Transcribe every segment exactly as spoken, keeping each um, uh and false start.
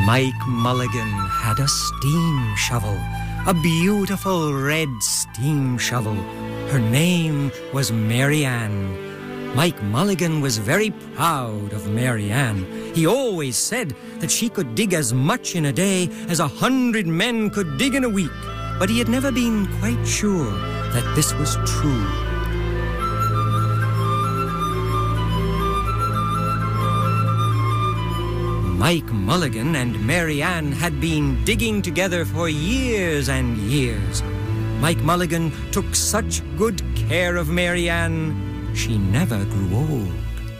Mike Mulligan had a steam shovel, a beautiful red steam shovel. Her name was Mary Ann. Mike Mulligan was very proud of Mary Ann. He always said that she could dig as much in a day as a hundred men could dig in a week, but he had never been quite sure that this was true. Mike Mulligan and Mary Ann had been digging together for years and years. Mike Mulligan took such good care of Mary Ann, she never grew old.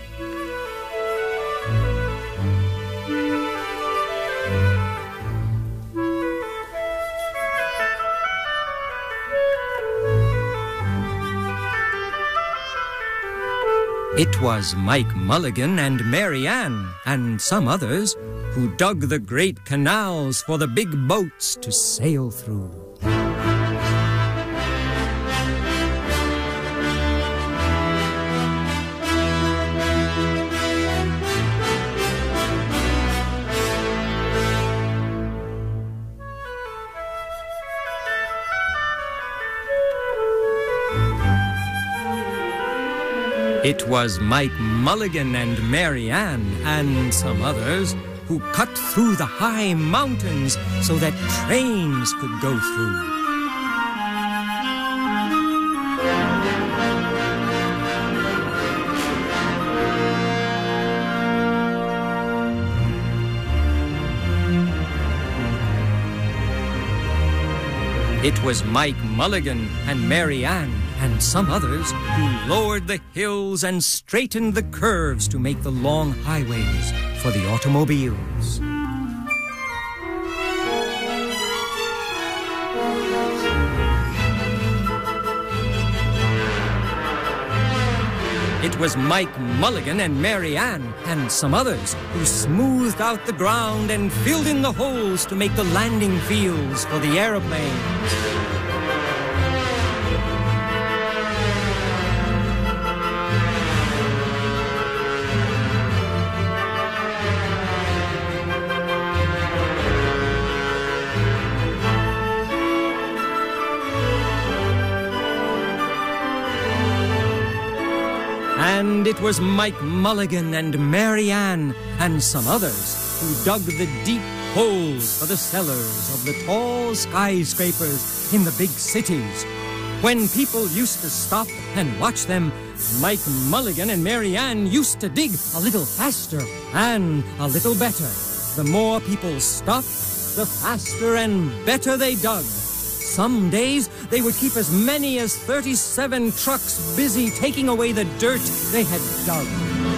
It was Mike Mulligan and Mary Ann and some others who dug the great canals for the big boats to sail through. It was Mike Mulligan and Mary Ann and some others who cut through the high mountains so that trains could go through. It was Mike Mulligan and Mary Ann and some others who lowered the hills and straightened the curves to make the long highways for the automobiles. It was Mike Mulligan and Mary Ann and some others who smoothed out the ground and filled in the holes to make the landing fields for the aeroplanes. And it was Mike Mulligan and Mary Ann and some others who dug the deep holes for the cellars of the tall skyscrapers in the big cities. When people used to stop and watch them, Mike Mulligan and Mary Ann used to dig a little faster and a little better. The more people stopped, the faster and better they dug. Some days, they would keep as many as thirty-seven trucks busy taking away the dirt they had dug.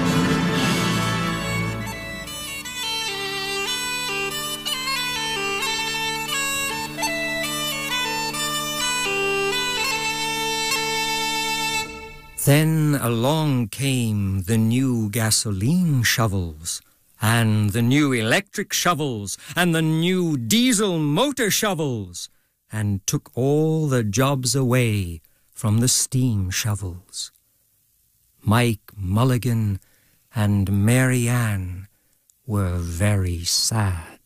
Then along came the new gasoline shovels, and the new electric shovels, and the new diesel motor shovels, and took all the jobs away from the steam shovels. Mike Mulligan and Mary Ann were very sad.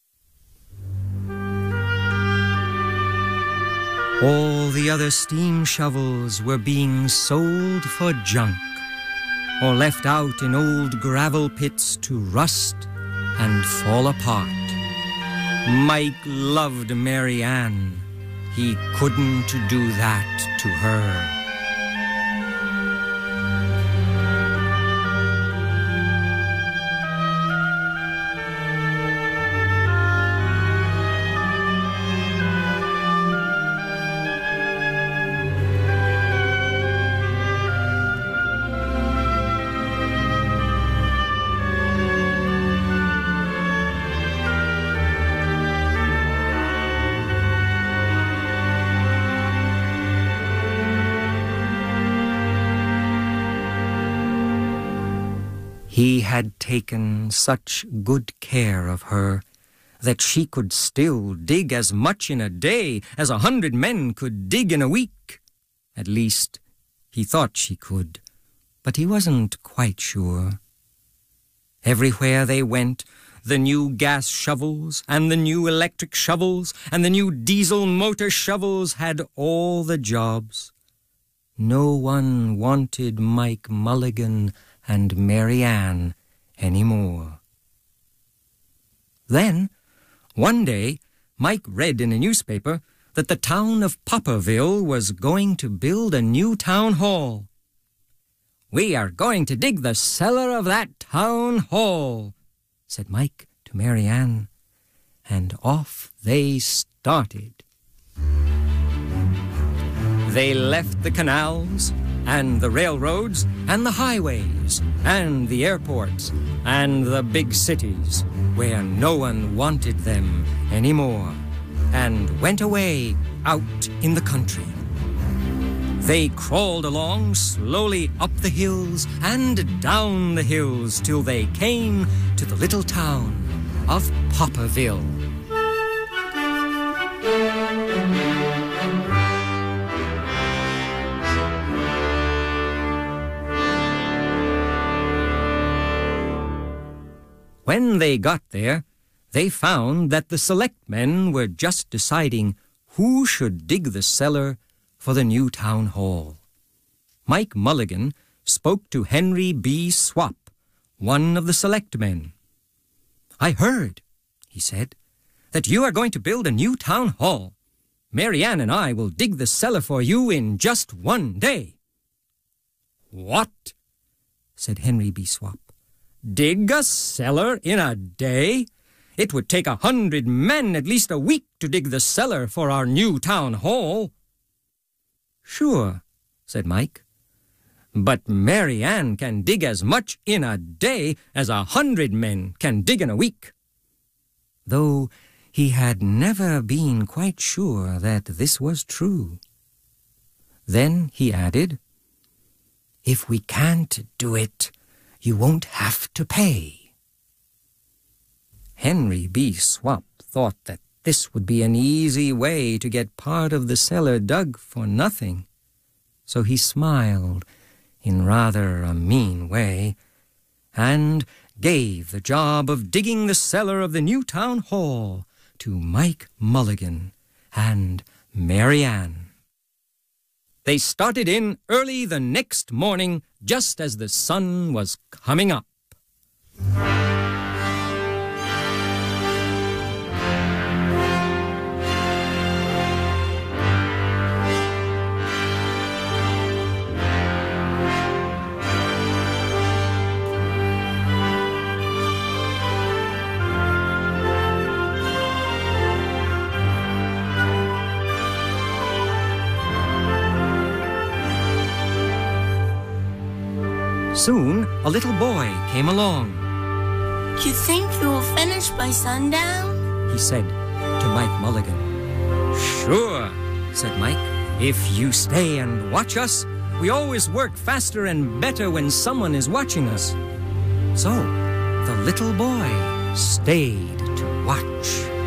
All the other steam shovels were being sold for junk, or left out in old gravel pits to rust and fall apart. Mike loved Mary Ann. He couldn't do that to her. He had taken such good care of her that she could still dig as much in a day as a hundred men could dig in a week. At least, he thought she could, but he wasn't quite sure. Everywhere they went, the new gas shovels and the new electric shovels and the new diesel motor shovels had all the jobs. No one wanted Mike Mulligan and Mary Ann any more. Then, one day, Mike read in a newspaper that the town of Popperville was going to build a new town hall. "We are going to dig the cellar of that town hall," said Mike to Mary Ann, and off they started. They left the canals and the railroads and the highways and the airports and the big cities where no one wanted them anymore, and went away out in the country. They crawled along slowly up the hills and down the hills till they came to the little town of Popperville. When they got there, they found that the selectmen were just deciding who should dig the cellar for the new town hall. Mike Mulligan spoke to Henry B. Swap, one of the selectmen. "I heard," he said, "that you are going to build a new town hall. Mary Ann and I will dig the cellar for you in just one day." "What?" said Henry B. Swap. "Dig a cellar in a day? It would take a hundred men at least a week to dig the cellar for our new town hall." "Sure," said Mike, "but Mary Ann can dig as much in a day as a hundred men can dig in a week." Though he had never been quite sure that this was true. Then he added, "If we can't do it, you won't have to pay." Henry B. Swap thought that this would be an easy way to get part of the cellar dug for nothing. So he smiled in rather a mean way and gave the job of digging the cellar of the new town hall to Mike Mulligan and Mary Ann. They started in early the next morning, just as the sun was coming up. Soon, a little boy came along. "Do you think you will finish by sundown?" he said to Mike Mulligan. "Sure," said Mike. "If you stay and watch us, we always work faster and better when someone is watching us." So, the little boy stayed to watch.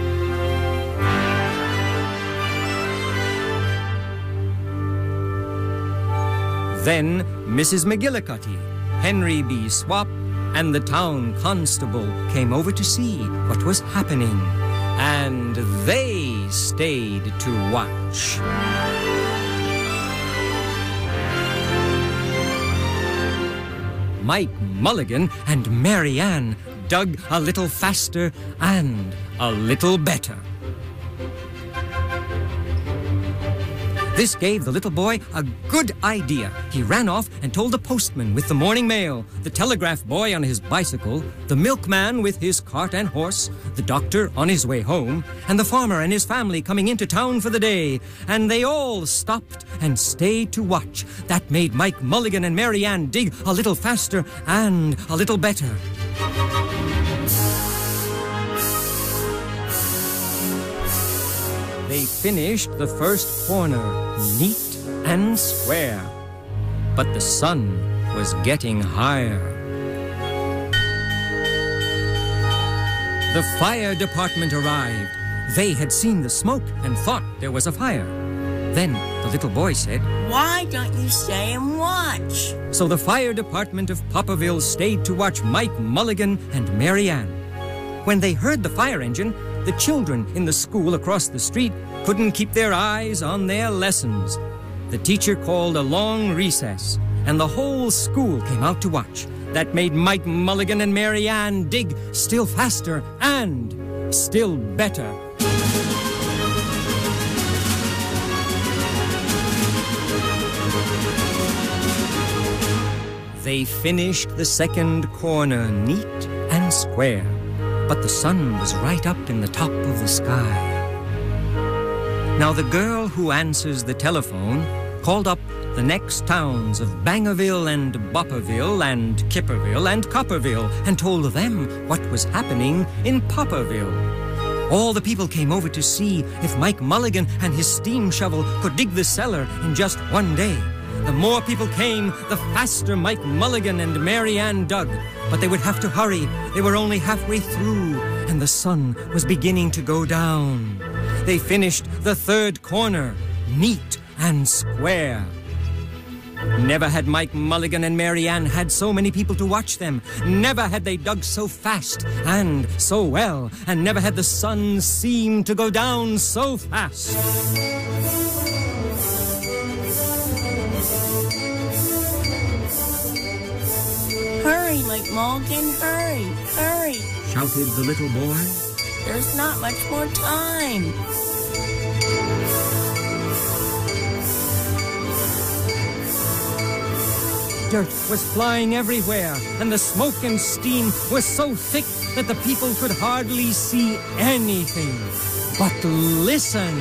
Then, Missus McGillicuddy, Henry B. Swap, and the town constable came over to see what was happening, and they stayed to watch. Mike Mulligan and Mary Ann dug a little faster and a little better. This gave the little boy a good idea. He ran off and told the postman with the morning mail, the telegraph boy on his bicycle, the milkman with his cart and horse, the doctor on his way home, and the farmer and his family coming into town for the day. And they all stopped and stayed to watch. That made Mike Mulligan and Mary Ann dig a little faster and a little better. They finished the first corner neat and square, but the sun was getting higher. The fire department arrived. They had seen the smoke and thought there was a fire. Then the little boy said, "Why don't you stay and watch?" So the fire department of Popperville stayed to watch Mike Mulligan and Mary Ann. When they heard the fire engine, the children in the school across the street couldn't keep their eyes on their lessons. The teacher called a long recess, and the whole school came out to watch. That made Mike Mulligan and Mary Ann dig still faster and still better. They finished the second corner neat and square, but the sun was right up in the top of the sky. Now the girl who answers the telephone called up the next towns of Bangerville and Bopperville and Kipperville and Copperville and told them what was happening in Popperville. All the people came over to see if Mike Mulligan and his steam shovel could dig the cellar in just one day. The more people came, the faster Mike Mulligan and Mary Ann dug. But they would have to hurry. They were only halfway through, and the sun was beginning to go down. They finished the third corner, neat and square. Never had Mike Mulligan and Mary Ann had so many people to watch them. Never had they dug so fast and so well. And never had the sun seemed to go down so fast. Hurry, Mike Mulligan, hurry, hurry, shouted the little boy. There's not much more time. Dirt was flying everywhere, and the smoke and steam was so thick that the people could hardly see anything. But listen!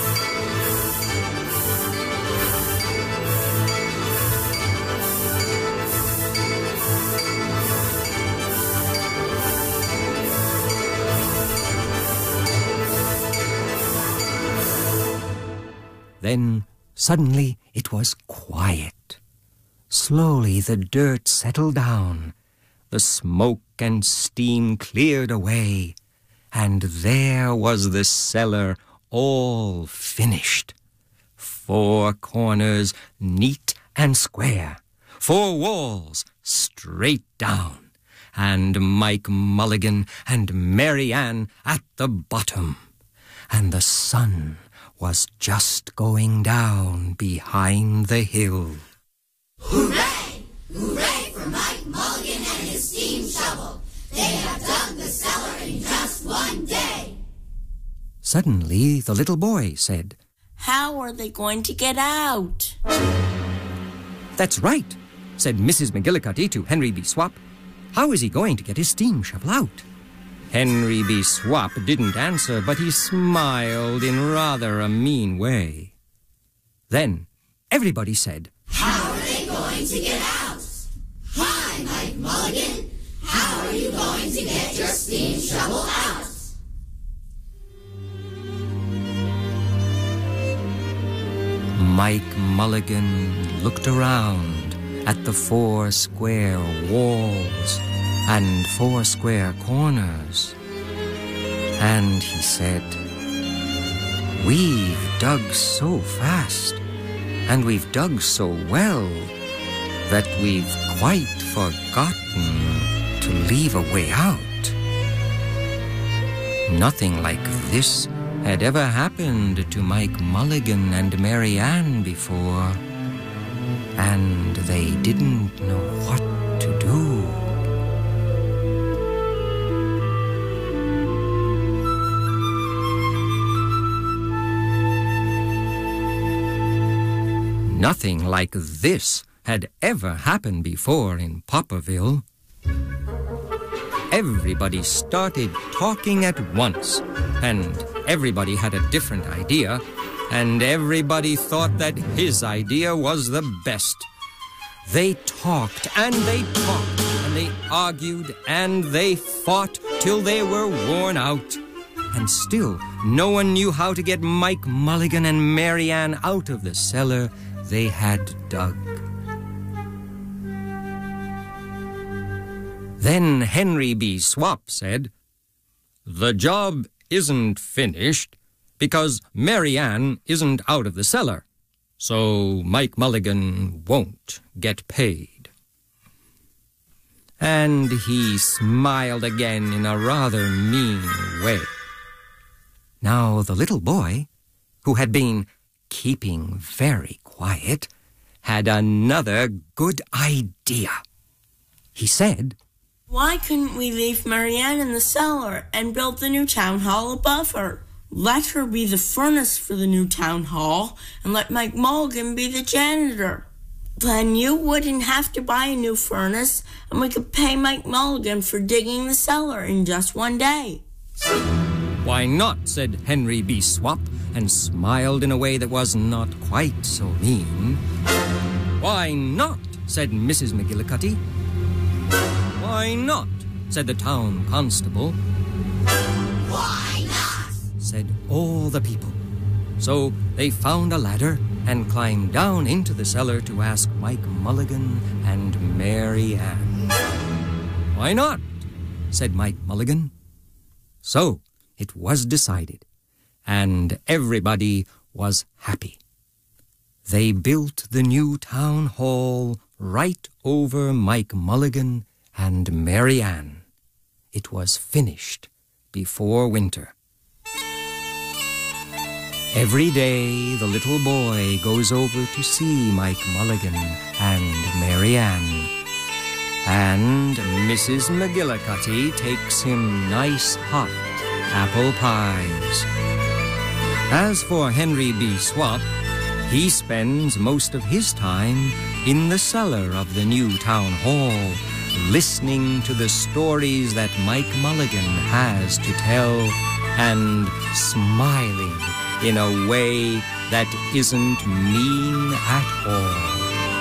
Then, suddenly, it was quiet. Slowly, the dirt settled down. The smoke and steam cleared away. And there was the cellar all finished. Four corners neat and square. Four walls straight down. And Mike Mulligan and Mary Ann at the bottom. And the sun was just going down behind the hill. Hooray! Hooray for Mike Mulligan and his steam shovel! They have dug the cellar in just one day! Suddenly, the little boy said, How are they going to get out? That's right, said Missus McGillicuddy to Henry B. Swap. How is he going to get his steam shovel out? Henry B. Swap didn't answer, but he smiled in rather a mean way. Then everybody said, How are they going to get out? Hi, Mike Mulligan. How are you going to get your steam shovel out? Mike Mulligan looked around at the four square walls and four square corners, and he said, We've dug so fast, and we've dug so well, that we've quite forgotten to leave a way out. Nothing like this had ever happened to Mike Mulligan and Mary Ann before, and they didn't know what to do. Nothing like this had ever happened before in Popperville. Everybody started talking at once, and everybody had a different idea, and everybody thought that his idea was the best. They talked, and they talked, and they argued, and they fought till they were worn out. And still, no one knew how to get Mike Mulligan and Mary Ann out of the cellar they had dug. Then Henry B. Swap said, The job isn't finished because Mary Ann isn't out of the cellar, so Mike Mulligan won't get paid. And he smiled again in a rather mean way. Now the little boy, who had been keeping very quiet, had another good idea. He said, Why couldn't we leave Marianne in the cellar and build the new town hall above her? Let her be the furnace for the new town hall, and let Mike Mulligan be the janitor. Then you wouldn't have to buy a new furnace, and we could pay Mike Mulligan for digging the cellar in just one day. Why not, said Henry B. Swap, and smiled in a way that was not quite so mean. Why not, said Missus McGillicuddy. Why not, said the town constable. Why not? Said all the people. So they found a ladder and climbed down into the cellar to ask Mike Mulligan and Mary Ann. Why not, said Mike Mulligan. So it was decided, and everybody was happy. They built the new town hall right over Mike Mulligan and Mary Ann. It was finished before winter. Every day the little boy goes over to see Mike Mulligan and Mary Ann. And Missus McGillicuddy takes him nice hot apple pies. As for Henry B. Swap, he spends most of his time in the cellar of the new town hall, listening to the stories that Mike Mulligan has to tell and smiling in a way that isn't mean at all.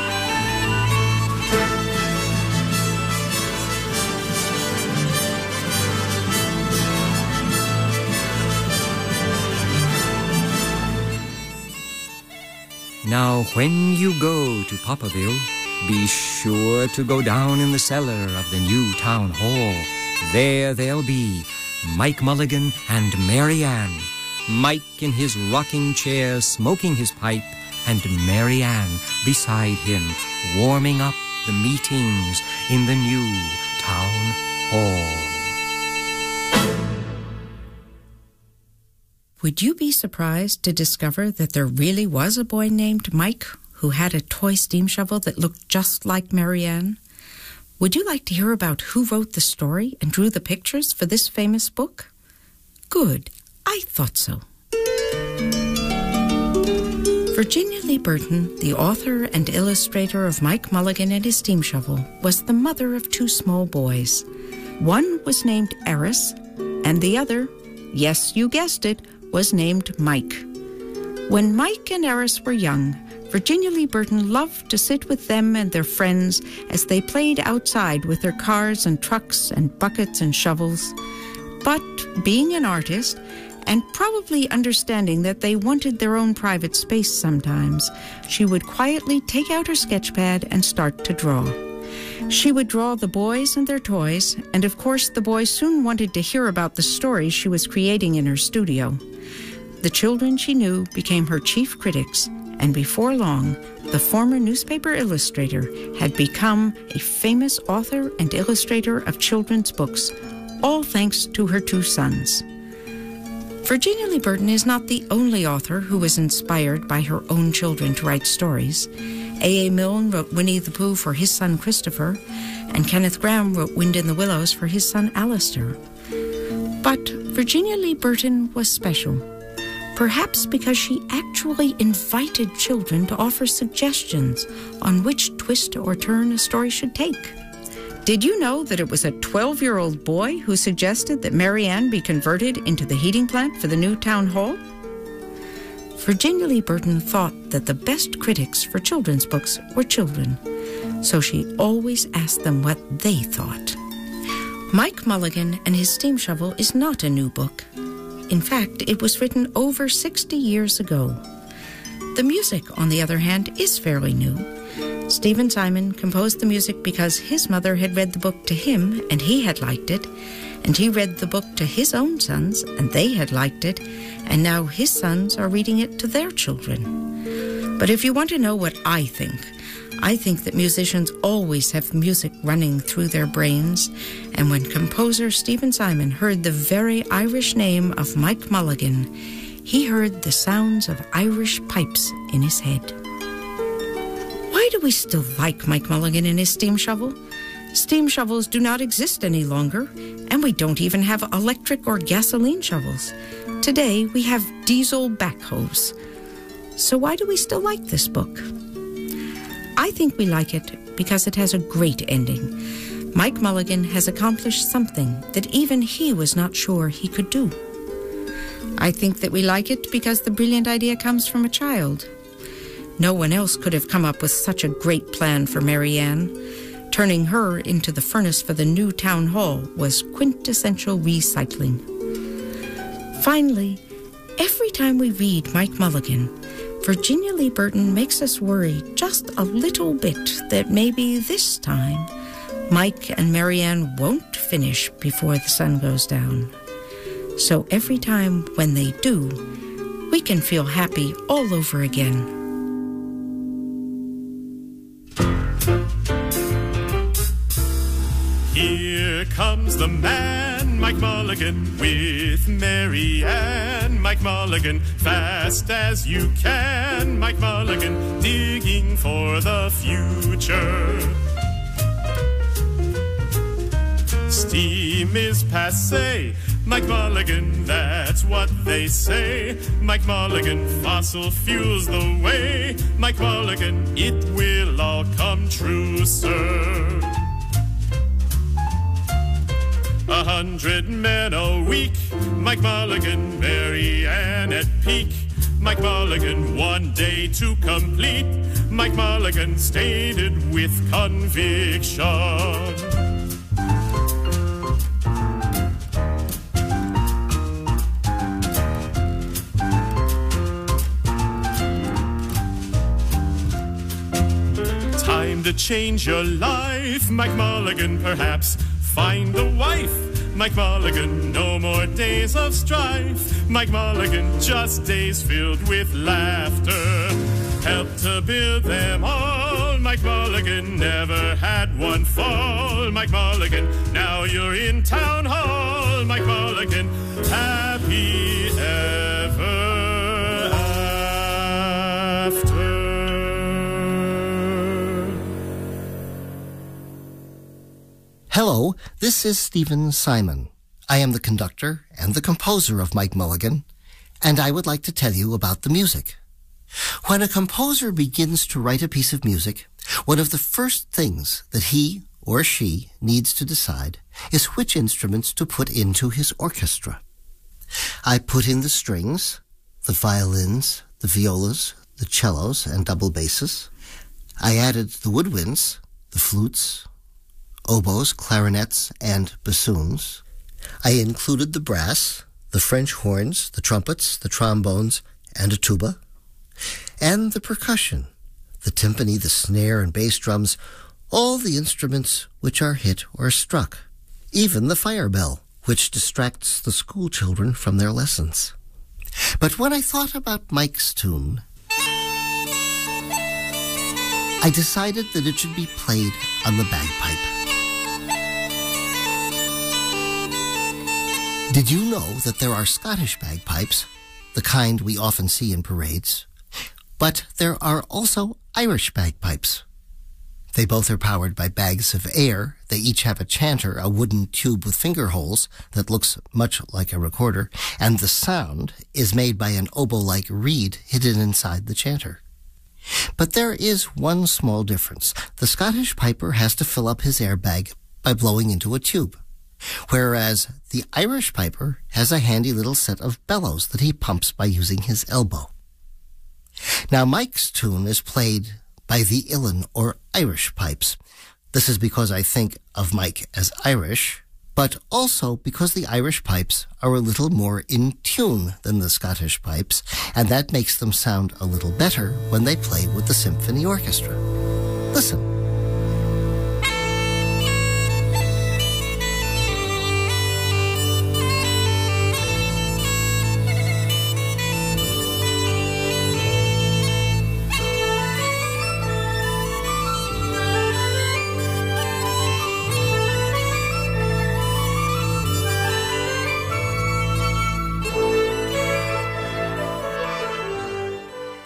Now, when you go to Popperville, be sure to go down in the cellar of the new town hall. There they'll be Mike Mulligan and Mary Ann. Mike in his rocking chair smoking his pipe, and Mary Ann beside him warming up the meetings in the new town hall. Would you be surprised to discover that there really was a boy named Mike who had a toy steam shovel that looked just like Mary Ann? Would you like to hear about who wrote the story and drew the pictures for this famous book? Good. I thought so. Virginia Lee Burton, the author and illustrator of Mike Mulligan and his steam shovel, was the mother of two small boys. One was named Eris, and the other, yes, you guessed it, was named Mike. When Mike and Eris were young, Virginia Lee Burton loved to sit with them and their friends as they played outside with their cars and trucks and buckets and shovels. But being an artist, and probably understanding that they wanted their own private space sometimes, she would quietly take out her sketch pad and start to draw. She would draw the boys and their toys, and of course the boys soon wanted to hear about the stories she was creating in her studio. The children she knew became her chief critics, and before long, the former newspaper illustrator had become a famous author and illustrator of children's books, all thanks to her two sons. Virginia Lee Burton is not the only author who was inspired by her own children to write stories. A A. Milne wrote Winnie the Pooh for his son Christopher, and Kenneth Grahame wrote Wind in the Willows for his son Alistair. But Virginia Lee Burton was special, perhaps because she actually invited children to offer suggestions on which twist or turn a story should take. Did you know that it was a twelve-year-old boy who suggested that Mary Ann be converted into the heating plant for the new town hall? Virginia Lee Burton thought that the best critics for children's books were children, so she always asked them what they thought. Mike Mulligan and his steam shovel is not a new book. In fact, it was written over sixty years ago. The music, on the other hand, is fairly new. Stephen Simon composed the music because his mother had read the book to him and he had liked it, and he read the book to his own sons and they had liked it, and now his sons are reading it to their children. But if you want to know what I think, I think that musicians always have music running through their brains, and when composer Stephen Simon heard the very Irish name of Mike Mulligan, he heard the sounds of Irish pipes in his head. Why do we still like Mike Mulligan and his steam shovel? Steam shovels do not exist any longer, and we don't even have electric or gasoline shovels. Today, we have diesel backhoes. So why do we still like this book? I think we like it because it has a great ending. Mike Mulligan has accomplished something that even he was not sure he could do. I think that we like it because the brilliant idea comes from a child. No one else could have come up with such a great plan for Mary Ann. Turning her into the furnace for the new town hall was quintessential recycling. Finally, every time we read Mike Mulligan, Virginia Lee Burton makes us worry just a little bit that maybe this time Mike and Mary Ann won't finish before the sun goes down. So every time when they do, we can feel happy all over again. Here comes the man, Mike Mulligan, with Mary Ann. Mike Mulligan, fast as you can. Mike Mulligan, digging for the future. Steam is passé. Mike Mulligan, that's what they say. Mike Mulligan, fossil fuels the way. Mike Mulligan, it will all come true, sir. A hundred men a week, Mike Mulligan, Mary Ann at peak. Mike Mulligan, one day to complete. Mike Mulligan stated with conviction. Time to change your life, Mike Mulligan, perhaps find a wife. Mike Mulligan, no more days of strife. Mike Mulligan, just days filled with laughter. Help to build them all. Mike Mulligan never had one fall. Mike Mulligan, now you're in town hall. Mike Mulligan, happy ever after. Hello, this is Stephen Simon. I am the conductor and the composer of Mike Mulligan, and I would like to tell you about the music. When a composer begins to write a piece of music, one of the first things that he or she needs to decide is which instruments to put into his orchestra. I put in the strings, the violins, the violas, the cellos, and double basses. I added the woodwinds, the flutes, oboes, clarinets, and bassoons. I included the brass, the French horns, the trumpets, the trombones, and a tuba, and the percussion, the timpani, the snare, and bass drums, all the instruments which are hit or struck, even the fire bell, which distracts the school children from their lessons. But when I thought about Mike's tune, I decided that it should be played on the bagpipe. Did you know that there are Scottish bagpipes, the kind we often see in parades? But there are also Irish bagpipes. They both are powered by bags of air. They each have a chanter, a wooden tube with finger holes that looks much like a recorder, and the sound is made by an oboe-like reed hidden inside the chanter. But there is one small difference. The Scottish piper has to fill up his air bag by blowing into a tube, whereas the Irish piper has a handy little set of bellows that he pumps by using his elbow. Now, Mike's tune is played by the Uilleann, or Irish pipes. This is because I think of Mike as Irish, but also because the Irish pipes are a little more in tune than the Scottish pipes, and that makes them sound a little better when they play with the symphony orchestra. Listen.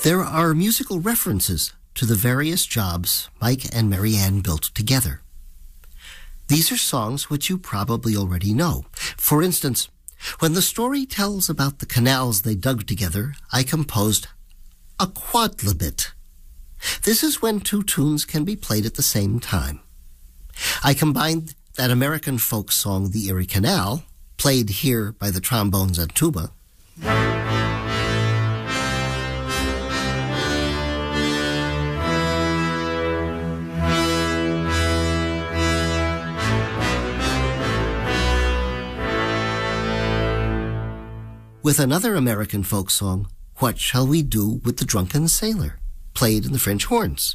There are musical references to the various jobs Mike and Mary Ann built together. These are songs which you probably already know. For instance, when the story tells about the canals they dug together, I composed a quadlibit. This is when two tunes can be played at the same time. I combined that American folk song, The Erie Canal, played here by the trombones and tuba, with another American folk song, What Shall We Do with the Drunken Sailor, played in the French horns.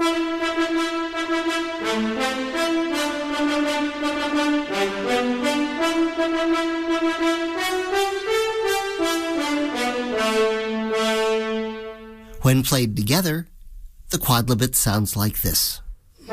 When played together, the quadlibit sounds like this.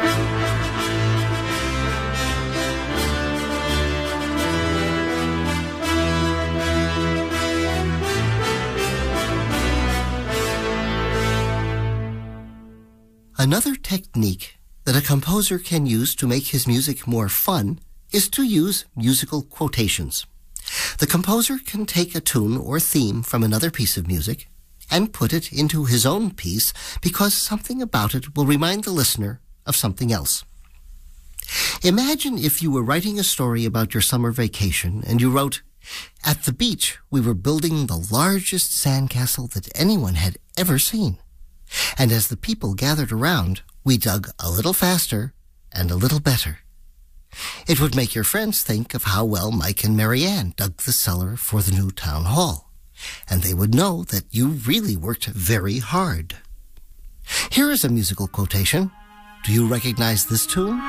Another technique that a composer can use to make his music more fun is to use musical quotations. The composer can take a tune or theme from another piece of music and put it into his own piece because something about it will remind the listener of something else. Imagine if you were writing a story about your summer vacation and you wrote, "At the beach, we were building the largest sandcastle that anyone had ever seen. And as the people gathered around, we dug a little faster and a little better." It would make your friends think of how well Mike and Mary Ann dug the cellar for the new town hall, and they would know that you really worked very hard. Here is a musical quotation. Do you recognize this tune?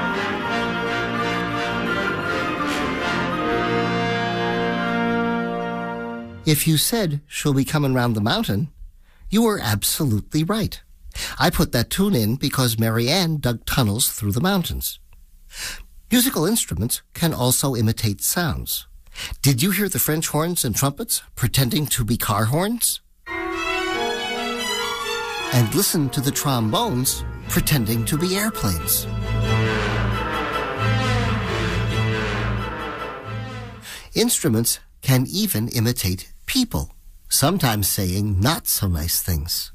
If you said, "She'll be coming round the mountain," you were absolutely right. I put that tune in because Mary Ann dug tunnels through the mountains. Musical instruments can also imitate sounds. Did you hear the French horns and trumpets pretending to be car horns? And listen to the trombones pretending to be airplanes. Instruments can even imitate people, sometimes saying not so nice things.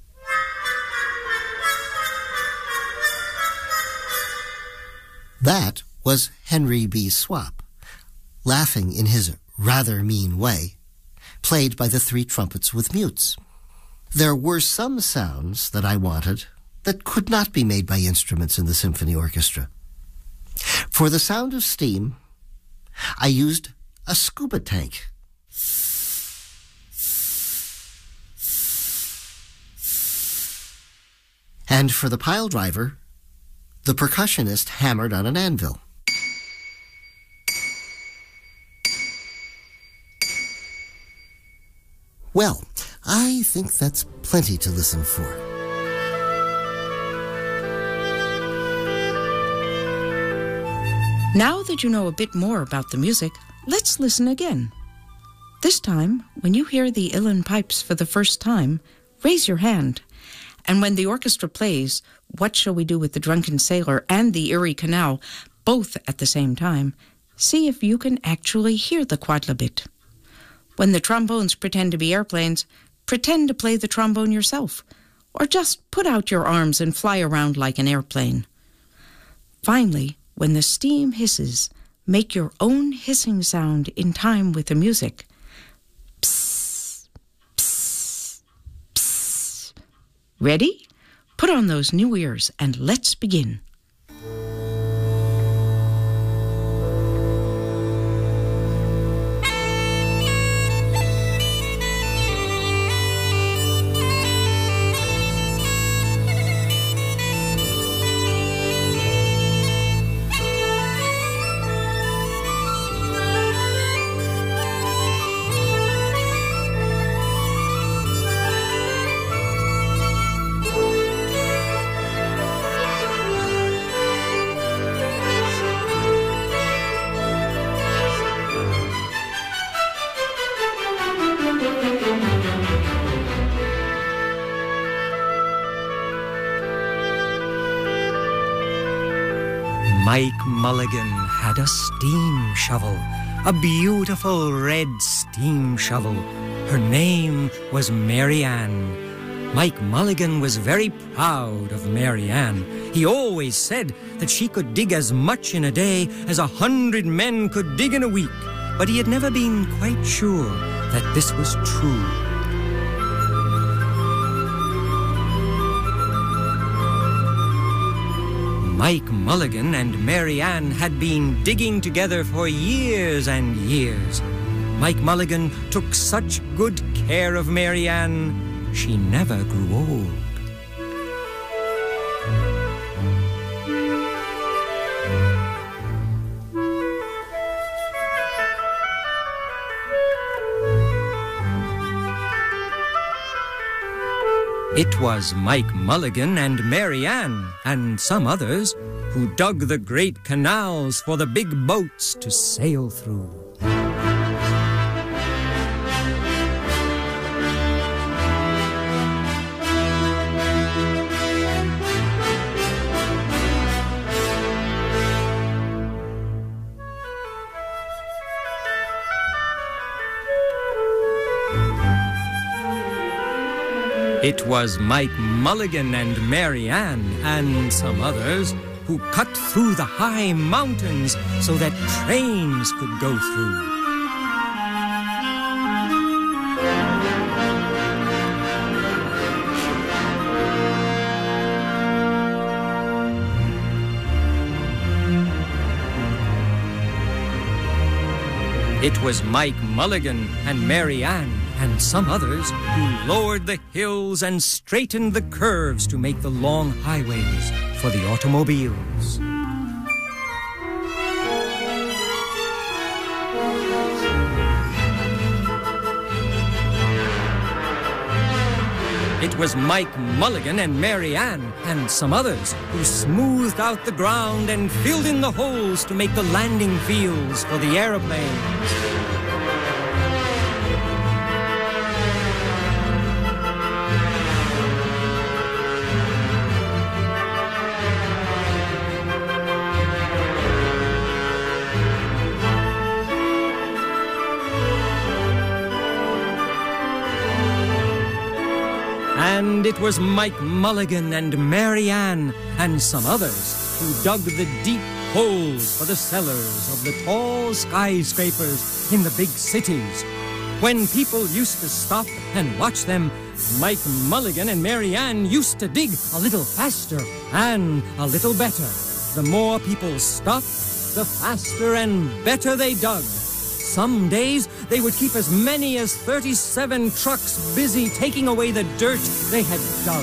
That was Henry B. Swap, laughing in his rather mean way, played by the three trumpets with mutes. There were some sounds that I wanted that could not be made by instruments in the symphony orchestra. For the sound of steam, I used a scuba tank. And for the pile driver, the percussionist hammered on an anvil. Well, I think that's plenty to listen for. Now that you know a bit more about the music, let's listen again. This time, when you hear the Uilleann pipes for the first time, raise your hand. And when the orchestra plays What Shall We Do with the Drunken Sailor and the Erie Canal, both at the same time, see if you can actually hear the quadlibit. When the trombones pretend to be airplanes, pretend to play the trombone yourself, or just put out your arms and fly around like an airplane. Finally, when the steam hisses, make your own hissing sound in time with the music. Psst, psst, psst. Ready? Put on those new ears and let's begin. Mike Mulligan had a steam shovel, a beautiful red steam shovel. Her name was Mary Ann. Mike Mulligan was very proud of Mary Ann. He always said that she could dig as much in a day as a hundred men could dig in a week, but he had never been quite sure that this was true. Mike Mulligan and Mary Ann had been digging together for years and years. Mike Mulligan took such good care of Mary Ann, she never grew old. It was Mike Mulligan and Mary Ann and some others who dug the great canals for the big boats to sail through. It was Mike Mulligan and Mary Ann and some others who cut through the high mountains so that trains could go through. It was Mike Mulligan and Mary Ann and some others who lowered the hills and straightened the curves to make the long highways for the automobiles. It was Mike Mulligan and Mary Ann and some others who smoothed out the ground and filled in the holes to make the landing fields for the aeroplanes. And it was Mike Mulligan and Mary Ann and some others who dug the deep holes for the cellars of the tall skyscrapers in the big cities. When people used to stop and watch them, Mike Mulligan and Mary Ann used to dig a little faster and a little better. The more people stopped, the faster and better they dug. Some days, they would keep as many as thirty-seven trucks busy taking away the dirt they had dug.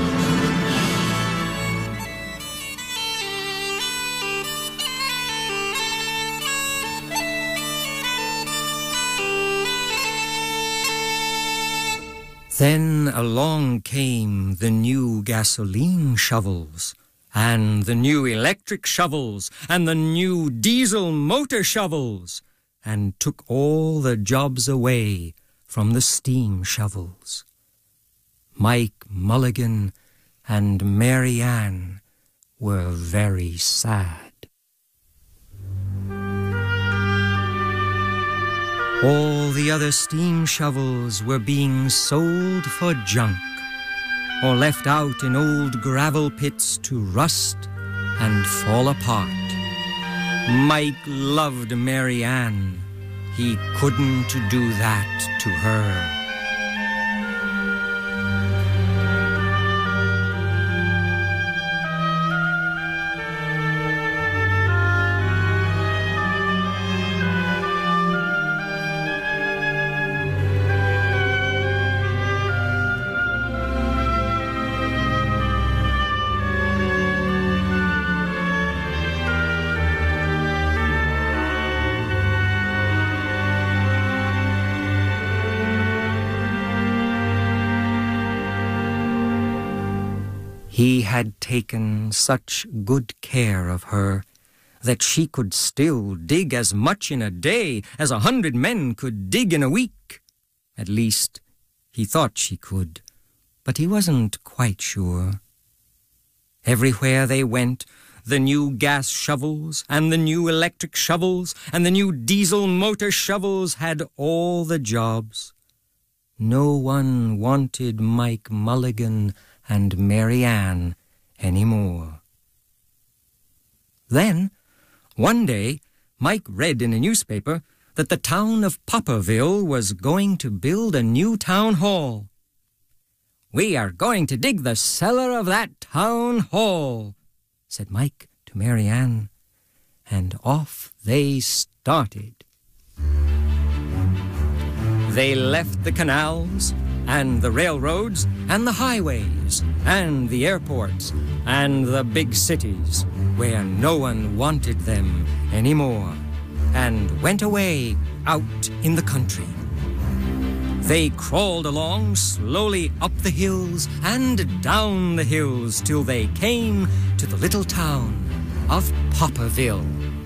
Then along came the new gasoline shovels, and the new electric shovels, and the new diesel motor shovels, and took all the jobs away from the steam shovels. Mike Mulligan and Mary Ann were very sad. All the other steam shovels were being sold for junk, or left out in old gravel pits to rust and fall apart. Mike loved Mary Ann. He couldn't do that to her. He had taken such good care of her that she could still dig as much in a day as a hundred men could dig in a week. At least, he thought she could, but he wasn't quite sure. Everywhere they went, the new gas shovels and the new electric shovels and the new diesel motor shovels had all the jobs. No one wanted Mike Mulligan and Mary Ann anymore. Then, one day, Mike read in a newspaper that the town of Popperville was going to build a new town hall. "We are going to dig the cellar of that town hall," said Mike to Mary Ann, and off they started. They left the canals and the railroads and the highways and the airports and the big cities where no one wanted them anymore, and went away out in the country. They crawled along slowly up the hills and down the hills till they came to the little town of Popperville.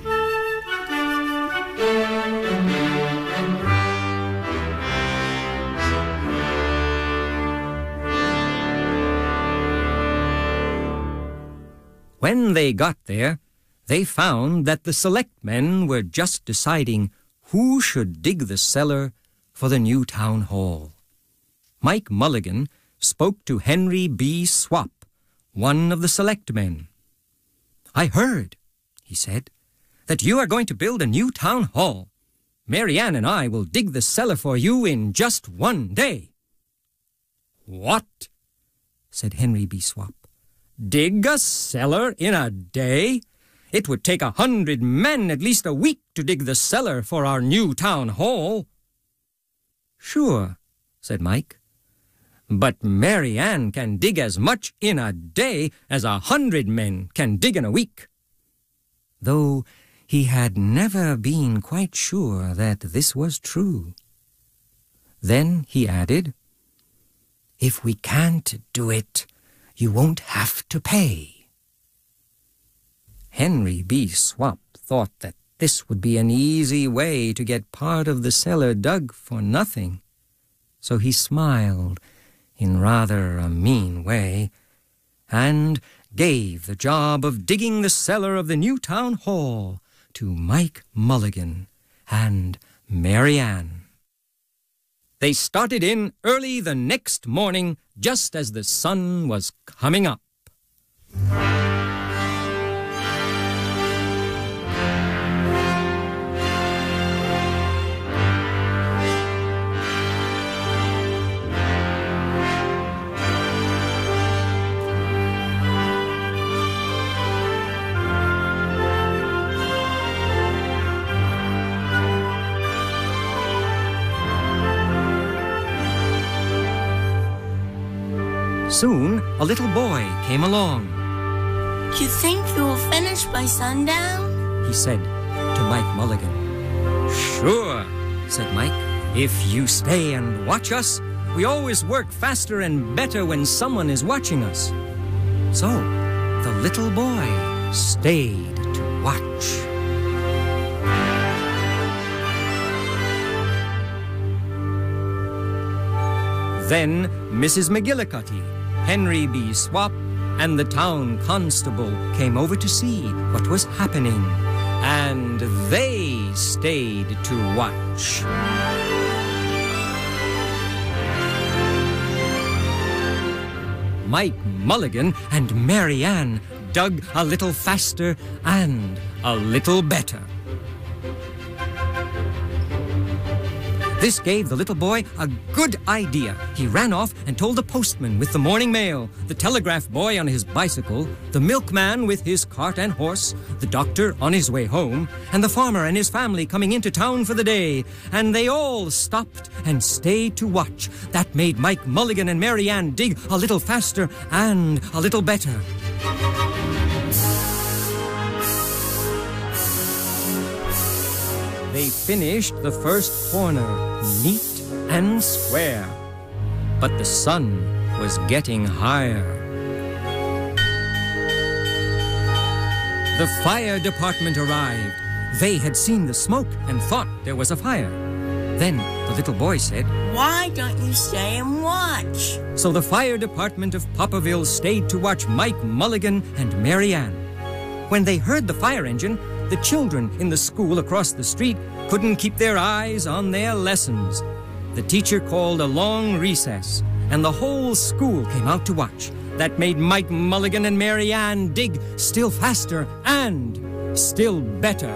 When they got there, they found that the selectmen were just deciding who should dig the cellar for the new town hall. Mike Mulligan spoke to Henry B. Swap, one of the selectmen. "I heard," he said, "that you are going to build a new town hall. Mary Ann and I will dig the cellar for you in just one day." "What?" said Henry B. Swap. "Dig a cellar in a day? It would take a hundred men at least a week to dig the cellar for our new town hall." "Sure," said Mike. "But Mary Ann can dig as much in a day as a hundred men can dig in a week." Though he had never been quite sure that this was true. Then he added, "If we can't do it, you won't have to pay." Henry B. Swap thought that this would be an easy way to get part of the cellar dug for nothing, so he smiled in rather a mean way and gave the job of digging the cellar of the new town hall to Mike Mulligan and Mary Ann. They started in early the next morning, just as the sun was coming up. Soon, a little boy came along. "You think you will finish by sundown?" he said to Mike Mulligan. "Sure," said Mike. "If you stay and watch us, we always work faster and better when someone is watching us." So, the little boy stayed to watch. Then Missus McGillicuddy, Henry B. Swap, and the town constable came over to see what was happening, and they stayed to watch. Mike Mulligan and Mary Ann dug a little faster and a little better. This gave the little boy a good idea. He ran off and told the postman with the morning mail, the telegraph boy on his bicycle, the milkman with his cart and horse, the doctor on his way home, and the farmer and his family coming into town for the day. And they all stopped and stayed to watch. That made Mike Mulligan and Mary Ann dig a little faster and a little better. They finished the first corner neat and square, but the sun was getting higher. The fire department arrived. They had seen the smoke and thought there was a fire. Then the little boy said, "Why don't you stay and watch?" So the fire department of Popperville stayed to watch Mike Mulligan and Mary Ann. When they heard the fire engine, the children in the school across the street couldn't keep their eyes on their lessons. The teacher called a long recess, and the whole school came out to watch. That made Mike Mulligan and Mary Ann dig still faster and still better.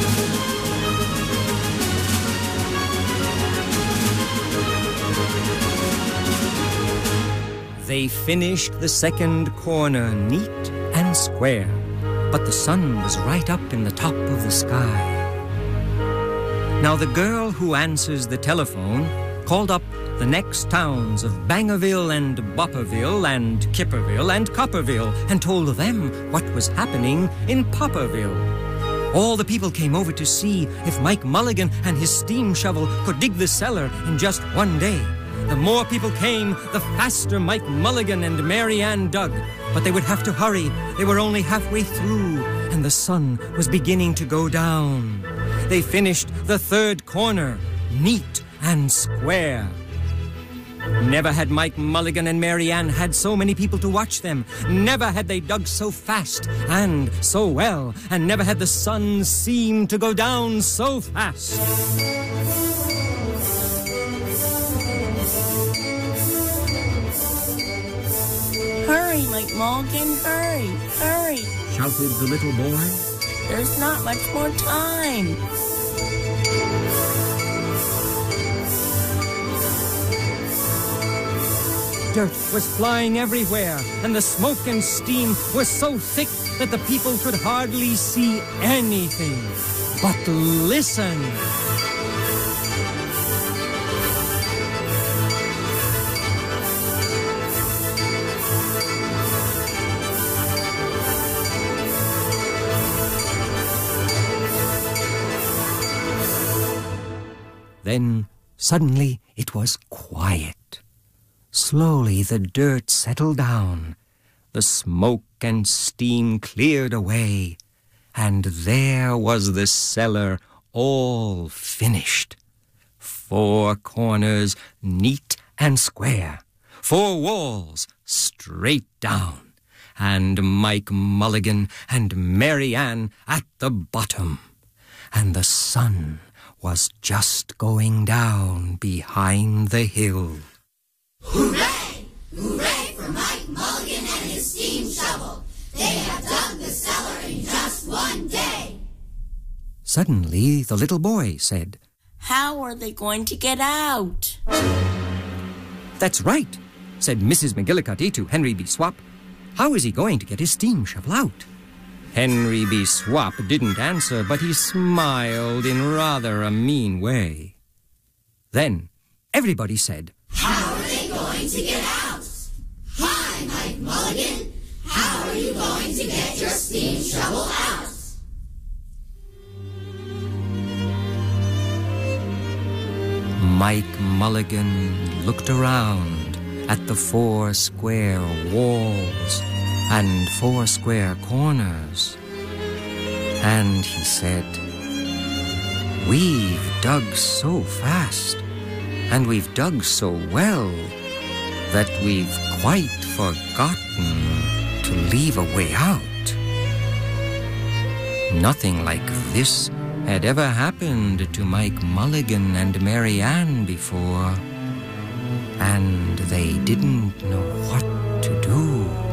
They finished the second corner neat and square, but the sun was right up in the top of the sky. Now the girl who answers the telephone called up the next towns of Bangerville and Bopperville and Kipperville and Copperville and told them what was happening in Popperville. All the people came over to see if Mike Mulligan and his steam shovel could dig the cellar in just one day. The more people came, the faster Mike Mulligan and Mary Ann dug. But they would have to hurry. They were only halfway through, and the sun was beginning to go down. They finished the third corner, neat and square. Never had Mike Mulligan and Mary Ann had so many people to watch them. Never had they dug so fast and so well. And never had the sun seemed to go down so fast. Hurry, Mike Mulligan, hurry, hurry, shouted the little boy. There's not much more time. Dirt was flying everywhere, and the smoke and steam was so thick that the people could hardly see anything. But listen! Then, suddenly, it was quiet. Slowly, the dirt settled down. The smoke and steam cleared away. And there was the cellar all finished. Four corners neat and square. Four walls straight down. And Mike Mulligan and Mary Ann at the bottom. And the sun was just going down behind the hill. Hooray! Hooray for Mike Mulligan and his steam shovel! They have dug the cellar in just one day! Suddenly, the little boy said, How are they going to get out? That's right, said Missus McGillicuddy to Henry B. Swap. How is he going to get his steam shovel out? Henry B. Swap didn't answer, but he smiled in rather a mean way. Then everybody said, How are they going to get out? Hi, Mike Mulligan. How are you going to get your steam shovel out? Mike Mulligan looked around at the four square walls and four square corners, and he said, We've dug so fast, and we've dug so well, that we've quite forgotten to leave a way out. Nothing like this had ever happened to Mike Mulligan and Mary Ann before, and they didn't know what to do.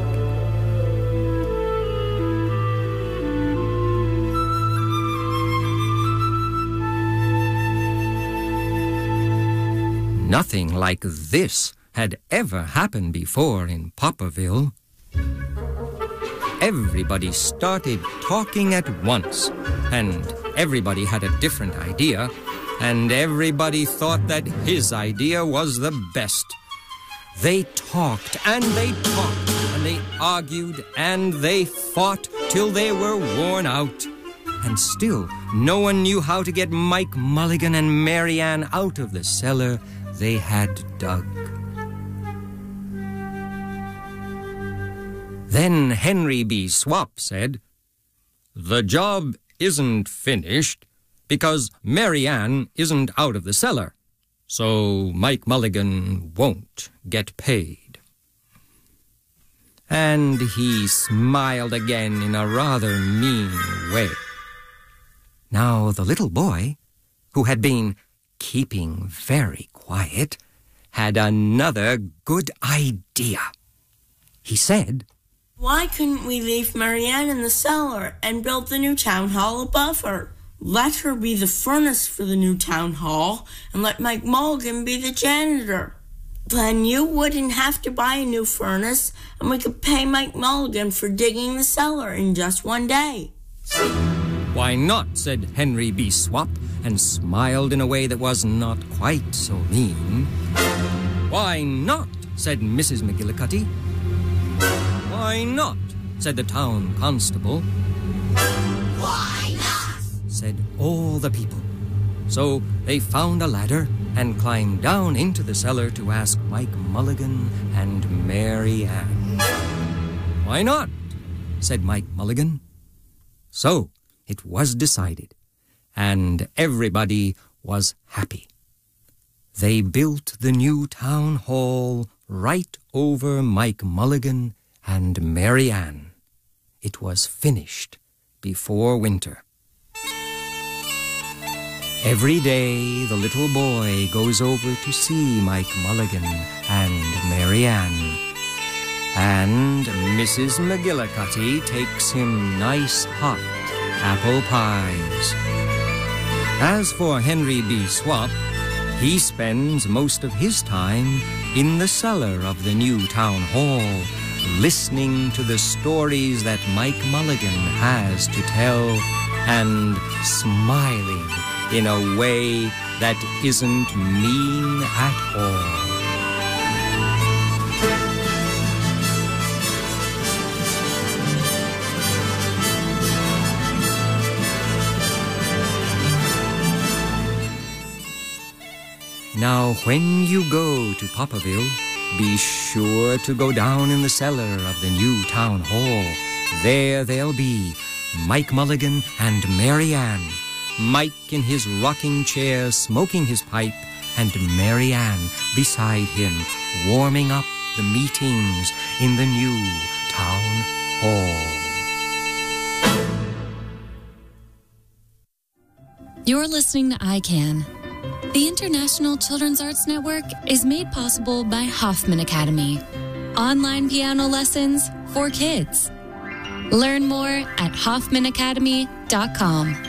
Nothing like this had ever happened before in Popperville. Everybody started talking at once, and everybody had a different idea, and everybody thought that his idea was the best. They talked, and they talked, and they argued, and they fought till they were worn out. And still, no one knew how to get Mike Mulligan and Mary Ann out of the cellar they had dug. Then Henry B. Swap said, The job isn't finished because Mary Ann isn't out of the cellar, so Mike Mulligan won't get paid. And he smiled again in a rather mean way. Now the little boy, who had been keeping very quiet, had another good idea. He said, "Why couldn't we leave Marianne in the cellar and build the new town hall above her? Let her be the furnace for the new town hall, and let Mike Mulligan be the janitor. Then you wouldn't have to buy a new furnace, and we could pay Mike Mulligan for digging the cellar in just one day." "Why not?" said Henry B. Swap, and smiled in a way that was not quite so mean. "Why not?" said Missus McGillicuddy. "Why not?" said the town constable. Why not? Said all the people. So they found a ladder and climbed down into the cellar to ask Mike Mulligan and Mary Ann. "Why not?" said Mike Mulligan. So it was decided, and everybody was happy. They built the new town hall right over Mike Mulligan and Mary Ann. It was finished before winter. Every day the little boy goes over to see Mike Mulligan and Mary Ann. And Missus McGillicuddy takes him nice hot apple pies. As for Henry B. Swap, he spends most of his time in the cellar of the new town hall, listening to the stories that Mike Mulligan has to tell and smiling in a way that isn't mean at all. Now, when you go to Popperville, be sure to go down in the cellar of the new town hall. There they'll be Mike Mulligan and Mary Ann. Mike in his rocking chair smoking his pipe, and Mary Ann beside him warming up the meetings in the new town hall. You're listening to I CAN. The International Children's Arts Network is made possible by Hoffman Academy. Online piano lessons for kids. Learn more at hoffman academy dot com.